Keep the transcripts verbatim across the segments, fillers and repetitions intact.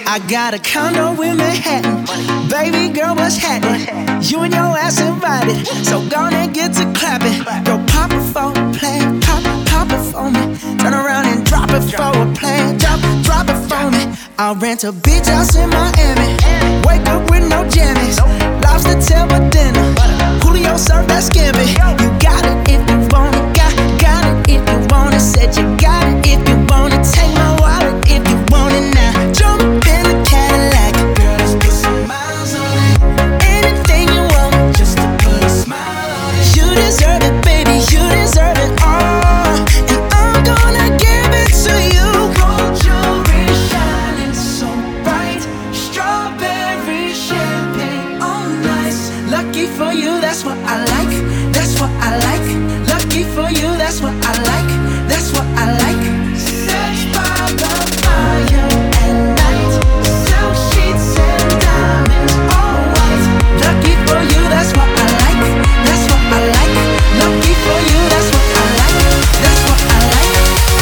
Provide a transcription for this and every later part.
I got a condo in Manhattan. Baby girl, what's happening? You and your ass invited, so gonna get to clapping. Go pop it for a plan, pop, pop it for me. Turn around and drop it for a plan, drop, drop it for me. I'll rent a beach house in Miami. Wake up with no jammies. Lobster tail for dinner. Julio served that scampi. You got it if you want it, got, got it if you want it. Said you got it if you want it. Take my wallet if you want it now. Jump in a Cadillac. Girl, let's put some miles on it. Anything you want, just to put a smile on it. You deserve it, baby, you deserve it all. And I'm gonna give it to you. Gold jewelry shining so bright. Strawberry champagne on ice. Lucky for you, that's what I like. That's what I like. Lucky for you, that's what I like. That's what I like. Sex by the fire at night. Silk sheets and diamonds all white. Lucky for you, that's what I like. That's what I like. Lucky for you, that's what I like. That's what I like.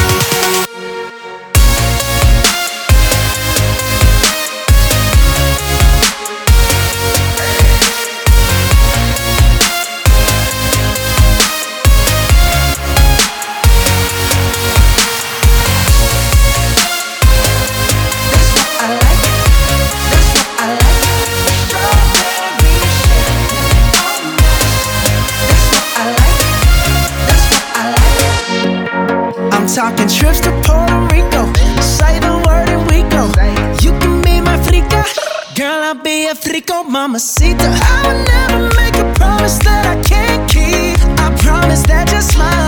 Talking trips to Puerto Rico. Say the word and we go. You can be my frica. Girl, I'll be a frico mamacita. I will never make a promise that I can't keep. I promise that your smile